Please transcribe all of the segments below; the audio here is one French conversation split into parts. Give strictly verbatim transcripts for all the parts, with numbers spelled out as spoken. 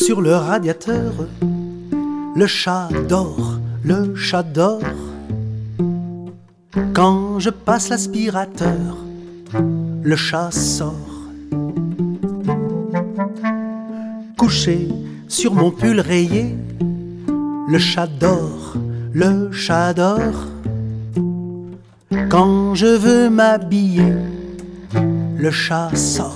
sur le radiateur. Le chat dort, le chat dort. Quand je passe l'aspirateur, le chat sort. Couché sur mon pull rayé, le chat dort, le chat dort. Quand je veux m'habiller, le chat sort.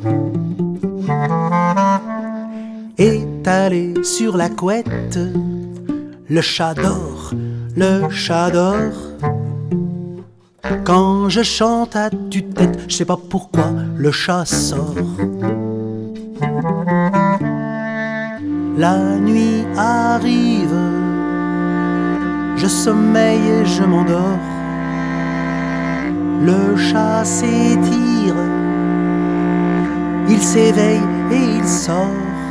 Étalé sur la couette, le chat dort, le chat dort. Quand je chante à tue-tête, je sais pas pourquoi, le chat sort. La nuit arrive, je sommeille et je m'endors. Le chat s'étire, il s'éveille et il sort.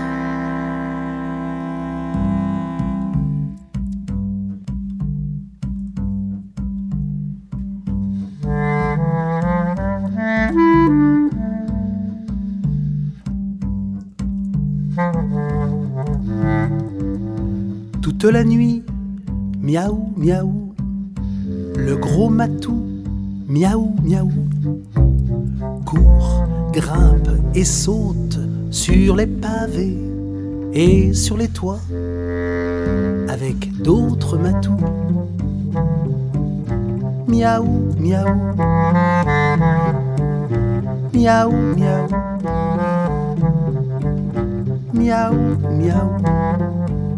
Toute la nuit, miaou, miaou, le gros matou, miaou, miaou, court, grimpe et saute sur les pavés et sur les toits avec d'autres matous. Miaou, miaou, miaou, miaou, miaou, miaou.